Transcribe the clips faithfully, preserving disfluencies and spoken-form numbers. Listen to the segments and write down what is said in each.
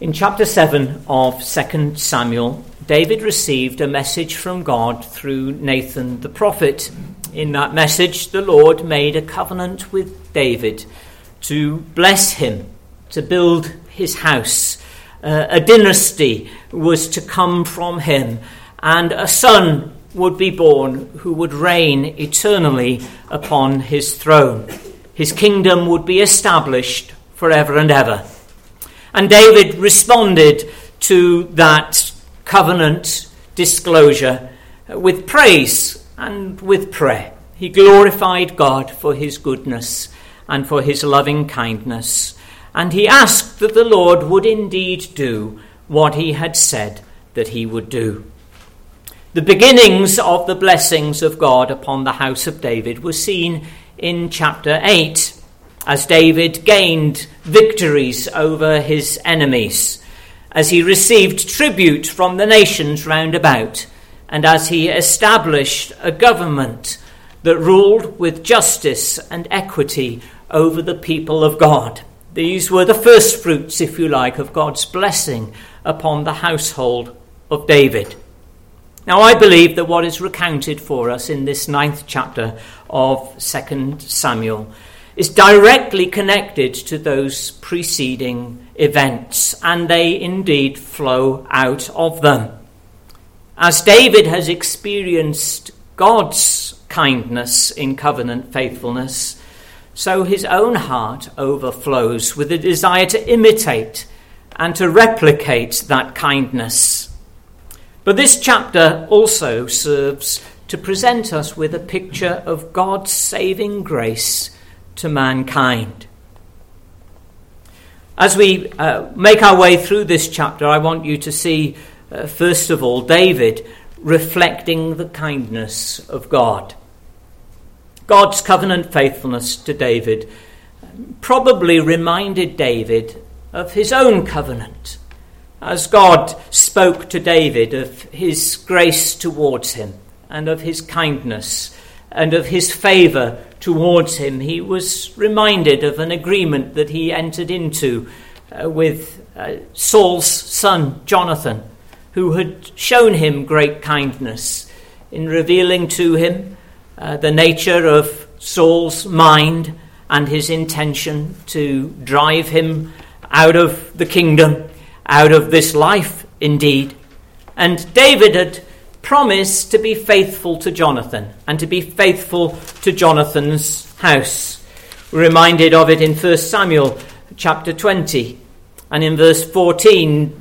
In chapter seven of Second Samuel, David received a message from God through Nathan the prophet. In that message, the Lord made a covenant with David to bless him, to build his house. Uh, a dynasty was to come from him, and a son would be born who would reign eternally upon his throne. His kingdom would be established forever and ever. And David responded to that covenant disclosure with praise and with prayer. He glorified God for his goodness and for his loving kindness. And he asked that the Lord would indeed do what he had said that he would do. The beginnings of the blessings of God upon the house of David were seen in chapter eight, as David gained victories over his enemies, as he received tribute from the nations round about, and as he established a government that ruled with justice and equity over the people of God. These were the first fruits, if you like, of God's blessing upon the household of David. Now, I believe that what is recounted for us in this ninth chapter of Second Samuel is directly connected to those preceding events, and they indeed flow out of them. As David has experienced God's kindness in covenant faithfulness, so his own heart overflows with a desire to imitate and to replicate that kindness. But this chapter also serves to present us with a picture of God's saving grace to mankind. As we uh, make our way through this chapter, I want you to see, uh, first of all, David reflecting the kindness of God. God's covenant faithfulness to David probably reminded David of his own covenant, as God spoke to David of his grace towards him and of his kindness and of his favour towards him. He was reminded of an agreement that he entered into uh, with uh, Saul's son, Jonathan, who had shown him great kindness in revealing to him uh, the nature of Saul's mind and his intention to drive him out of the kingdom, out of this life indeed. And David had promised to be faithful to Jonathan and to be faithful to Jonathan's house. We're reminded of it in First Samuel chapter twenty, and in verse fourteen,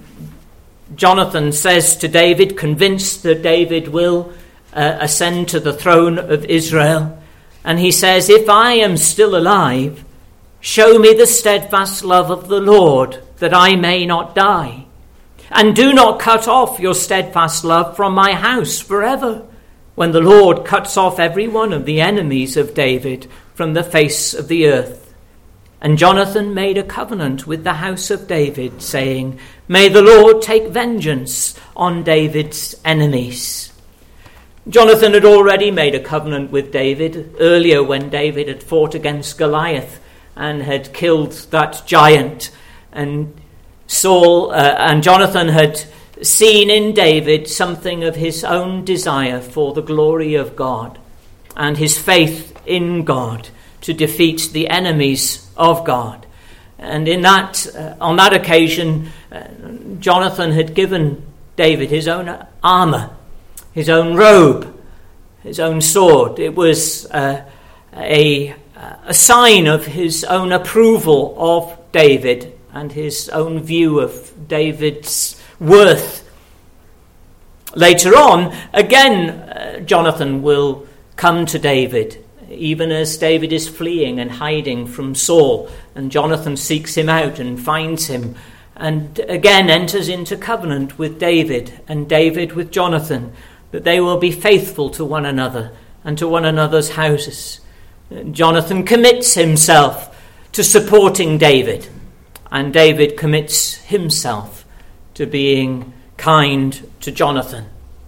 Jonathan says to David, convinced that David will uh, ascend to the throne of Israel, and he says, "If I am still alive, show me the steadfast love of the Lord, that I may not die. And do not cut off your steadfast love from my house forever, when the Lord cuts off every one of the enemies of David from the face of the earth." And Jonathan made a covenant with the house of David, saying, "May the Lord take vengeance on David's enemies." Jonathan had already made a covenant with David earlier when David had fought against Goliath and had killed that giant. And Saul uh, and Jonathan had seen in David something of his own desire for the glory of God and his faith in God to defeat the enemies of God. And in that, uh, on that occasion, uh, Jonathan had given David his own armor, his own robe, his own sword. It was uh, a, a sign of his own approval of David and his own view of David's worth. Later on, again, uh, Jonathan will come to David, even as David is fleeing and hiding from Saul, and Jonathan seeks him out and finds him, and again enters into covenant with David, and David with Jonathan, that they will be faithful to one another and to one another's houses. Jonathan commits himself to supporting David, and David commits himself to being kind to Jonathan.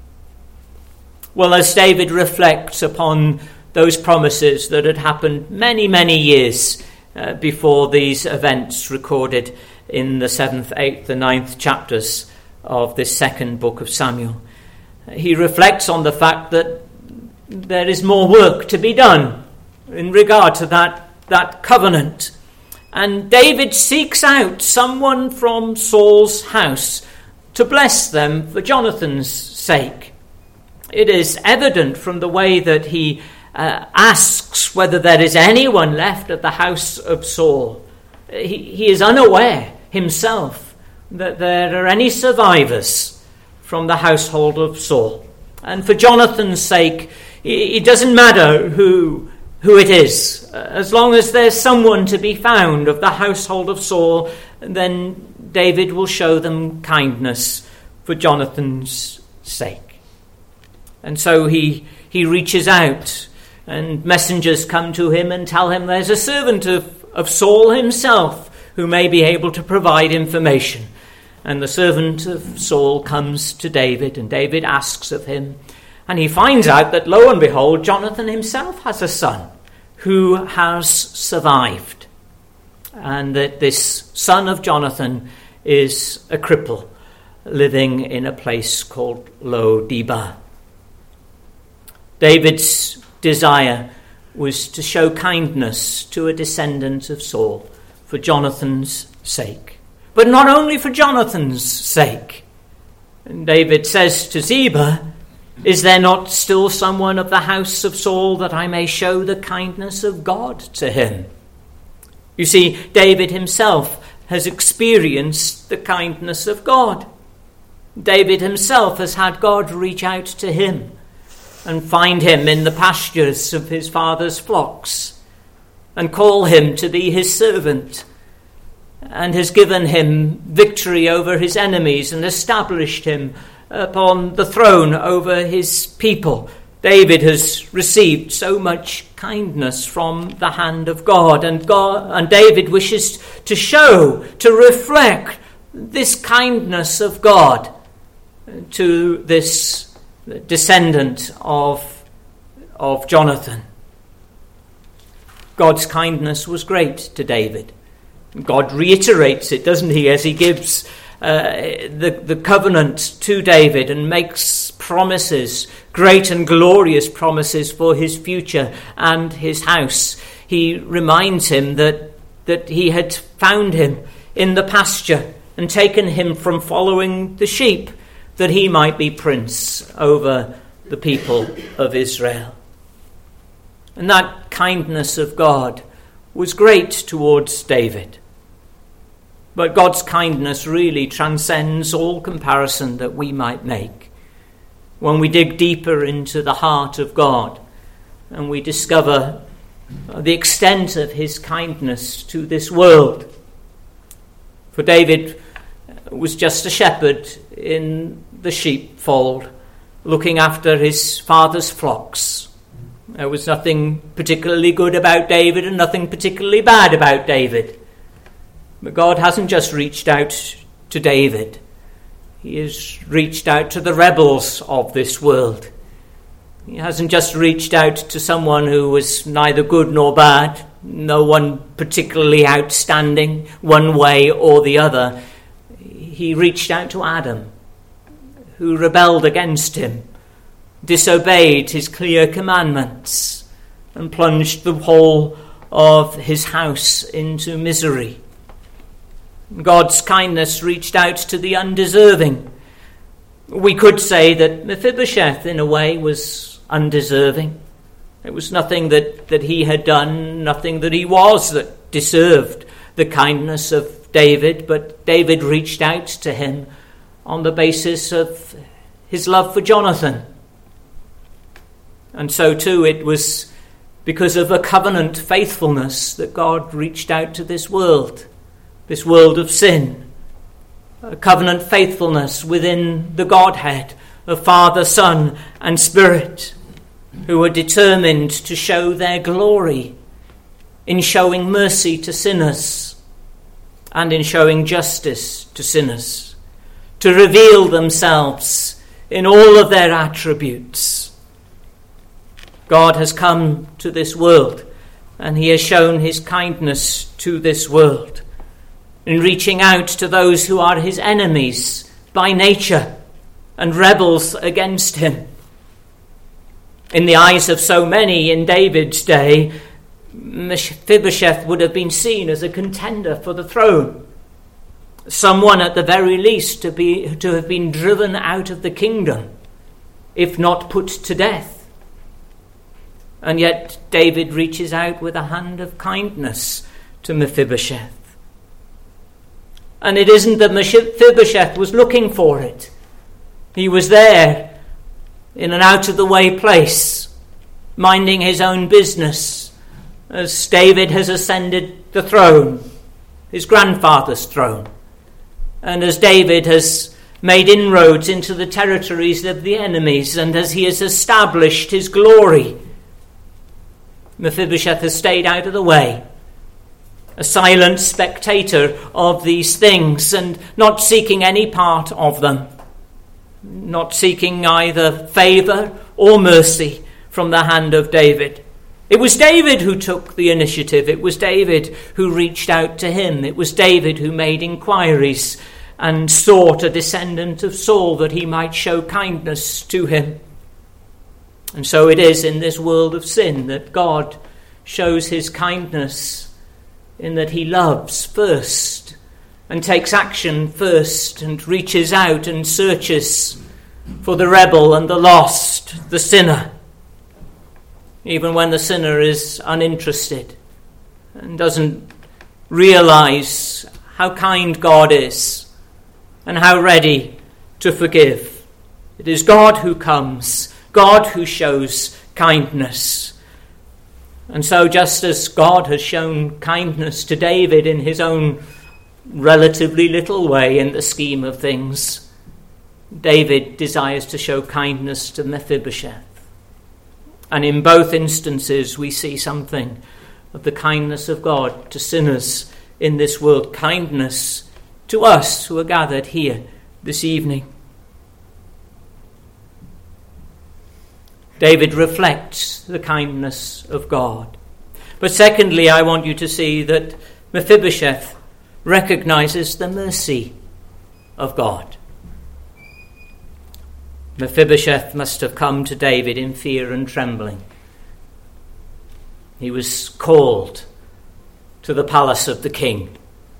Well, as David reflects upon those promises that had happened many, many years uh, before these events recorded in the seventh, eighth, and ninth chapters of this second book of Samuel. He reflects on the fact that there is more work to be done in regard to that, that covenant. And David seeks out someone from Saul's house to bless them for Jonathan's sake. It is evident from the way that he uh, asks whether there is anyone left at the house of Saul. He, he is unaware himself that there are any survivors from the household of Saul. And for Jonathan's sake, it doesn't matter who, who it is. As long as there's someone to be found of the household of Saul, then David will show them kindness for Jonathan's sake. And so he, he reaches out, and messengers come to him and tell him there's a servant of, of Saul himself who may be able to provide information. And the servant of Saul comes to David, and David asks of him. And he finds out that, lo and behold, Jonathan himself has a son who has survived. And that this son of Jonathan is a cripple living in a place called Lo Debar. David's desire was to show kindness to a descendant of Saul for Jonathan's sake. But not only for Jonathan's sake. And David says to Ziba, "Is there not still someone of the house of Saul that I may show the kindness of God to him?" You see, David himself has experienced the kindness of God. David himself has had God reach out to him and find him in the pastures of his father's flocks and call him to be his servant, and has given him victory over his enemies and established him upon the throne over his people. David has received so much kindness from the hand of God, and God and David wishes to show, to reflect this kindness of God to this descendant of, of Jonathan. God's kindness was great to David. God reiterates it, doesn't he, as he gives uh, the, the covenant to David and makes promises, great and glorious promises for his future and his house. He reminds him that, that he had found him in the pasture and taken him from following the sheep, that he might be prince over the people of Israel. And that kindness of God was great towards David. But God's kindness really transcends all comparison that we might make. When we dig deeper into the heart of God and we discover the extent of his kindness to this world. For David was just a shepherd in the sheepfold, looking after his father's flocks. There was nothing particularly good about David and nothing particularly bad about David. But God hasn't just reached out to David. He has reached out to the rebels of this world. He hasn't just reached out to someone who was neither good nor bad, no one particularly outstanding, one way or the other. He reached out to Adam, who rebelled against him, disobeyed his clear commandments, and plunged the whole of his house into misery. God's kindness reached out to the undeserving. We could say that Mephibosheth, in a way, was undeserving. It was nothing that, that he had done, nothing that he was that deserved the kindness of David, but David reached out to him on the basis of his love for Jonathan. And so too it was because of a covenant faithfulness that God reached out to this world, this world of sin. A covenant faithfulness within the Godhead of Father, Son, and Spirit, who are determined to show their glory in showing mercy to sinners and in showing justice to sinners, to reveal themselves in all of their attributes. God has come to this world and he has shown his kindness to this world. in reaching out to those who are his enemies by nature and rebels against him. In the eyes of so many in David's day, Mephibosheth would have been seen as a contender for the throne, someone at the very least to be to have been driven out of the kingdom, if not put to death. And yet David reaches out with a hand of kindness to Mephibosheth. And it isn't that Mephibosheth was looking for it. He was there in an out-of-the-way place, minding his own business, as David has ascended the throne, his grandfather's throne, and as David has made inroads into the territories of the enemies, and as he has established his glory, Mephibosheth has stayed out of the way, a silent spectator of these things, and not seeking any part of them, not seeking either favour or mercy from the hand of David. It was David who took the initiative. It was David who reached out to him. It was David who made inquiries and sought a descendant of Saul that he might show kindness to him. And so it is in this world of sin that God shows his kindness, in that he loves first and takes action first and reaches out and searches for the rebel and the lost, the sinner, even when the sinner is uninterested and doesn't realize how kind God is and how ready to forgive. It is God who comes, God who shows kindness. And so just as God has shown kindness to David in his own relatively little way in the scheme of things, David desires to show kindness to Mephibosheth. And in both instances we see something of the kindness of God to sinners in this world, kindness to us who are gathered here this evening. David reflects the kindness of God. But secondly, I want you to see that Mephibosheth recognizes the mercy of God. Mephibosheth must have come to David in fear and trembling. He was called to the palace of the king,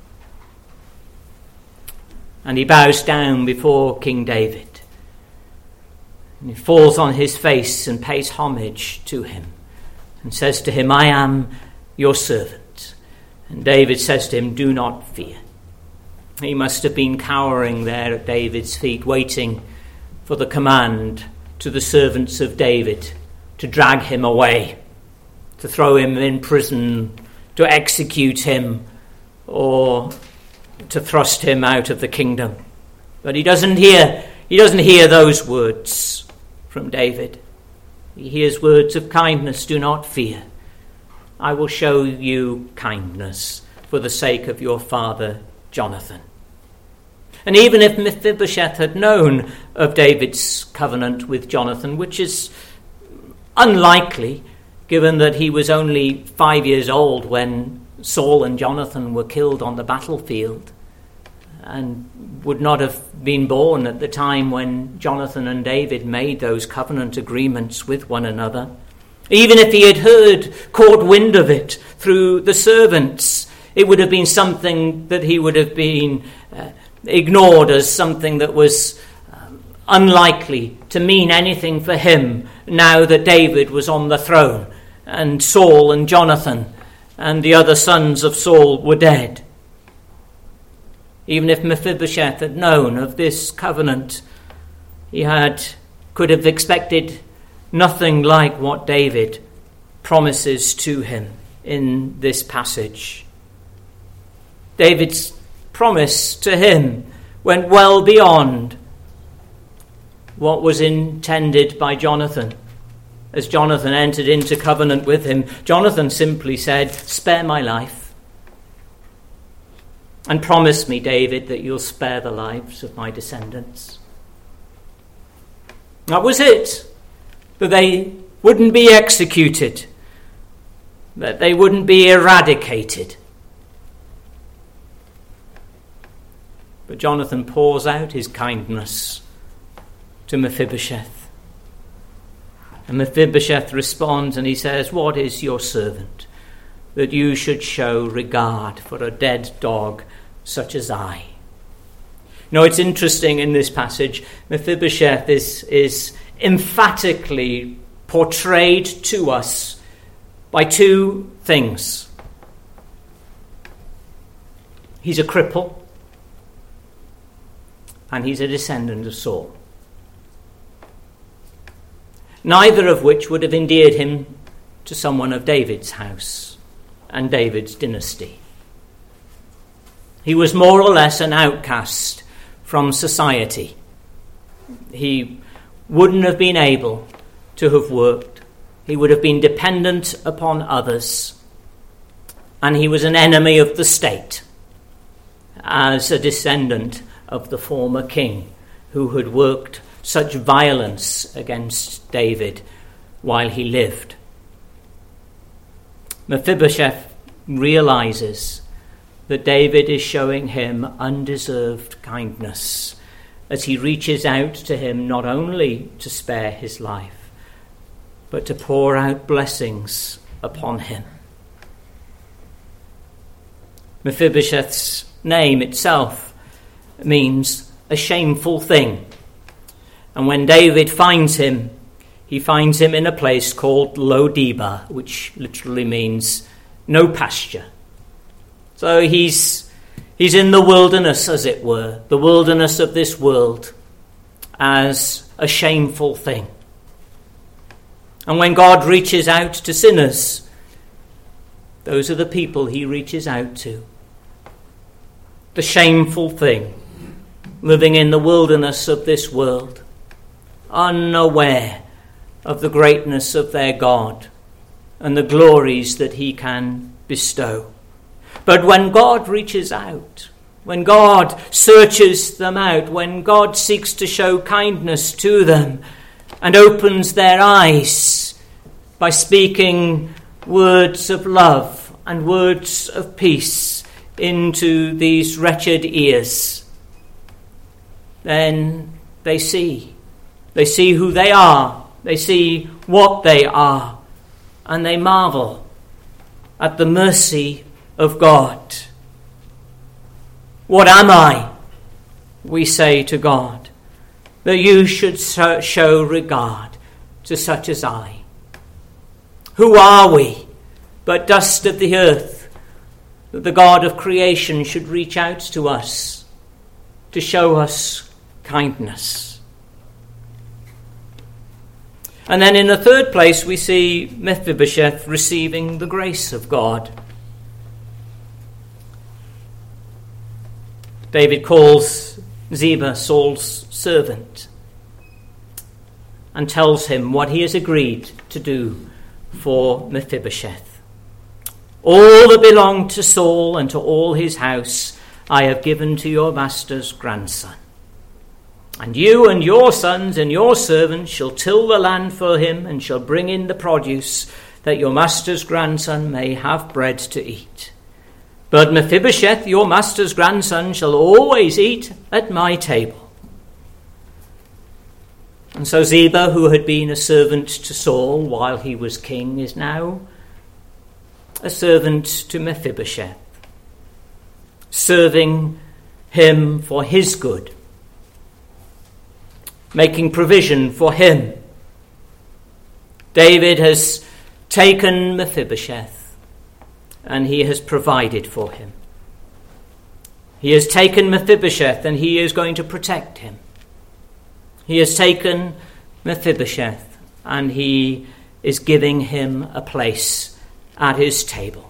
and he bows down before King David. And he falls on his face and pays homage to him and says to him, "I am your servant." And David says to him, "Do not fear." He must have been cowering there at David's feet, waiting for the command to the servants of David to drag him away, to throw him in prison, to execute him, or to thrust him out of the kingdom. But he doesn't hear, he doesn't hear those words from David. He hears words of kindness. "Do not fear. I will show you kindness for the sake of your father Jonathan." And even if Mephibosheth had known of David's covenant with Jonathan, which is unlikely, given that he was only five years old when Saul and Jonathan were killed on the battlefield, and would not have been born at the time when Jonathan and David made those covenant agreements with one another. Even if he had heard, caught wind of it through the servants, it would have been something that he would have been uh, ignored as something that was um, unlikely to mean anything for him now that David was on the throne and Saul and Jonathan and the other sons of Saul were dead. Even if Mephibosheth had known of this covenant, he had could have expected nothing like what David promises to him in this passage. David's promise to him went well beyond what was intended by Jonathan. As Jonathan entered into covenant with him, Jonathan simply said, "Spare my life. And promise me, David, that you'll spare the lives of my descendants." That was it. That they wouldn't be executed. That they wouldn't be eradicated. But Jonathan pours out his kindness to Mephibosheth. And Mephibosheth responds and he says, "What is your servant, that you should show regard for a dead dog such as I?" Now it's interesting in this passage, Mephibosheth is, is emphatically portrayed to us by two things. He's a cripple, and he's a descendant of Saul. Neither of which would have endeared him to someone of David's house and David's dynasty. He was more or less an outcast from society. He wouldn't have been able to have worked. He would have been dependent upon others. And he was an enemy of the state, as a descendant of the former king who had worked such violence against David while he lived. Mephibosheth realizes that David is showing him undeserved kindness as he reaches out to him not only to spare his life, but to pour out blessings upon him. Mephibosheth's name itself means a shameful thing. And when David finds him, he finds him in a place called Lo-debar, which literally means no pasture. So he's he's in the wilderness, as it were, the wilderness of this world, as a shameful thing. And when God reaches out to sinners, those are the people he reaches out to. The shameful thing, living in the wilderness of this world, unaware of the greatness of their God and the glories that he can bestow. But when God reaches out, when God searches them out, when God seeks to show kindness to them and opens their eyes by speaking words of love and words of peace into these wretched ears, then they see. They see who they are. They see what they are. And they marvel at the mercy of God. "What am I?" we say to God, "that you should show regard to such as I? Who are we but dust of the earth, that the God of creation should reach out to us to show us kindness?" And then in the third place, we see Mephibosheth receiving the grace of God. David calls Ziba, Saul's servant, and tells him what he has agreed to do for Mephibosheth. "All that belonged to Saul and to all his house I have given to your master's grandson. And you and your sons and your servants shall till the land for him and shall bring in the produce, that your master's grandson may have bread to eat. But Mephibosheth, your master's grandson, shall always eat at my table." And so Ziba, who had been a servant to Saul while he was king, is now a servant to Mephibosheth, serving him for his good, making provision for him. David has taken Mephibosheth and he has provided for him. He has taken Mephibosheth and he is going to protect him. He has taken Mephibosheth and he is giving him a place at his table.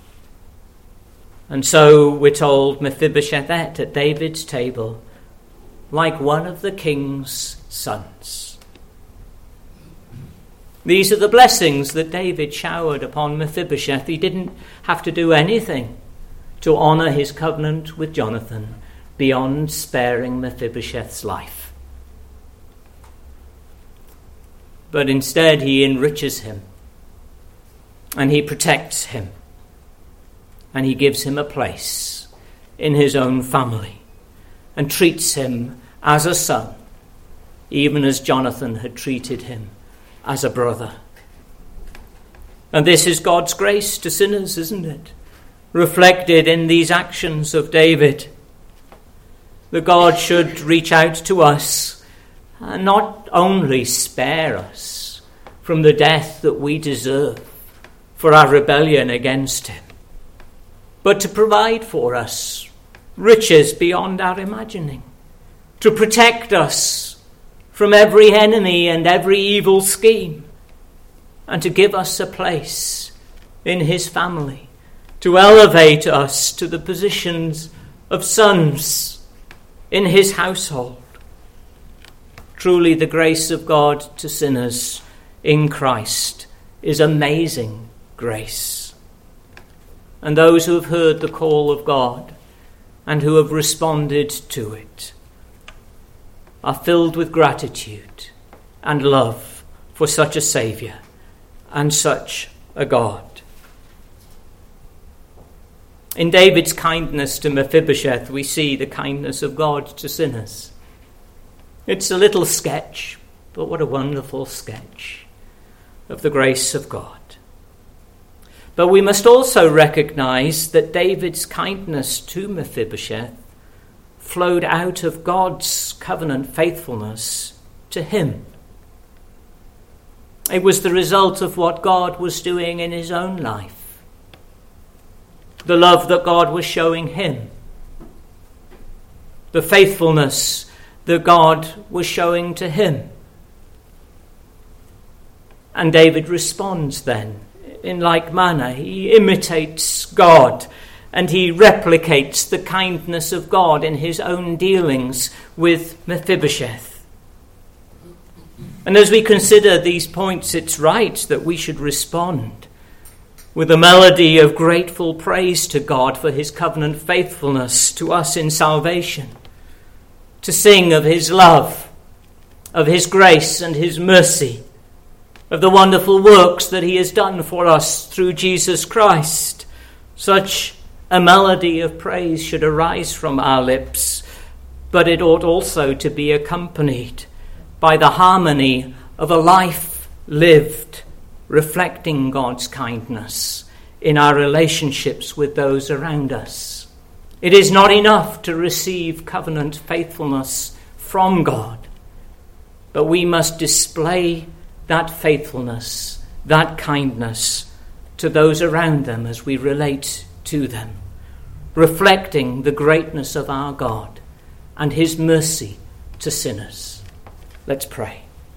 And so we're told Mephibosheth ate at David's table like one of the king's sons. These are the blessings that David showered upon Mephibosheth. He didn't have to do anything to honour his covenant with Jonathan beyond sparing Mephibosheth's life. But instead he enriches him and he protects him and he gives him a place in his own family and treats him as a son, even as Jonathan had treated him as a brother. And this is God's grace to sinners, isn't it? Reflected in these actions of David. That God should reach out to us and not only spare us from the death that we deserve for our rebellion against him, but to provide for us riches beyond our imagining, to protect us from every enemy and every evil scheme, and to give us a place in his family, to elevate us to the positions of sons in his household. Truly, the grace of God to sinners in Christ is amazing grace. And those who have heard the call of God and who have responded to it are filled with gratitude and love for such a Saviour and such a God. In David's kindness to Mephibosheth, we see the kindness of God to sinners. It's a little sketch, but what a wonderful sketch of the grace of God. But we must also recognize that David's kindness to Mephibosheth flowed out of God's covenant faithfulness to him. It was the result of what God was doing in his own life. The love that God was showing him. The faithfulness that God was showing to him. And David responds then in like manner. He imitates God and he replicates the kindness of God in his own dealings with Mephibosheth. And as we consider these points, it's right that we should respond with a melody of grateful praise to God for his covenant faithfulness to us in salvation, to sing of his love, of his grace and his mercy, of the wonderful works that he has done for us through Jesus Christ. Such a melody of praise should arise from our lips, but it ought also to be accompanied by the harmony of a life lived reflecting God's kindness in our relationships with those around us. It is not enough to receive covenant faithfulness from God, but we must display that faithfulness, that kindness to those around them as we relate to them, reflecting the greatness of our God and his mercy to sinners. Let's pray.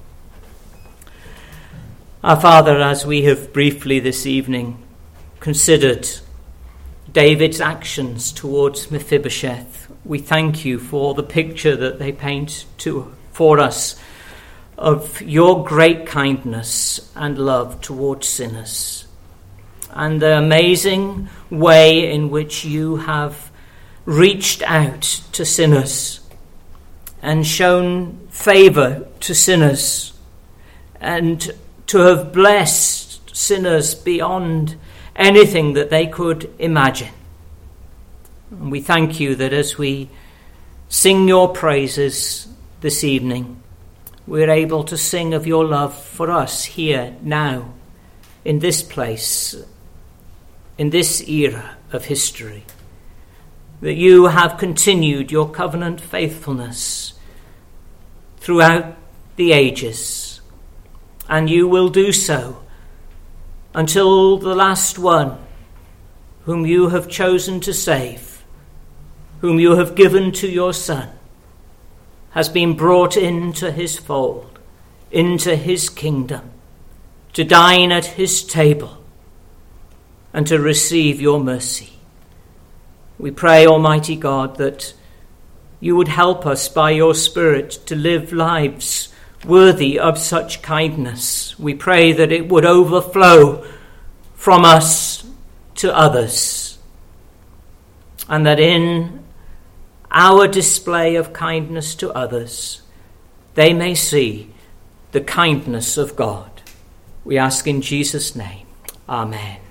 Our Father, as we have briefly this evening considered David's actions towards Mephibosheth, we thank you for the picture that they paint to for us of your great kindness and love towards sinners, and the amazing way in which you have reached out to sinners and shown favour to sinners, and to have blessed sinners beyond anything that they could imagine. And we thank you that as we sing your praises this evening, we're able to sing of your love for us here, now, in this place, in this era of history. That you have continued your covenant faithfulness throughout the ages, and you will do so until the last one whom you have chosen to save, whom you have given to your Son, has been brought into his fold, into his kingdom, to dine at his table and to receive your mercy. We pray, Almighty God, that you would help us by your Spirit to live lives worthy of such kindness. We pray that it would overflow from us to others, and that in our display of kindness to others, they may see the kindness of God. We ask in Jesus' name. Amen.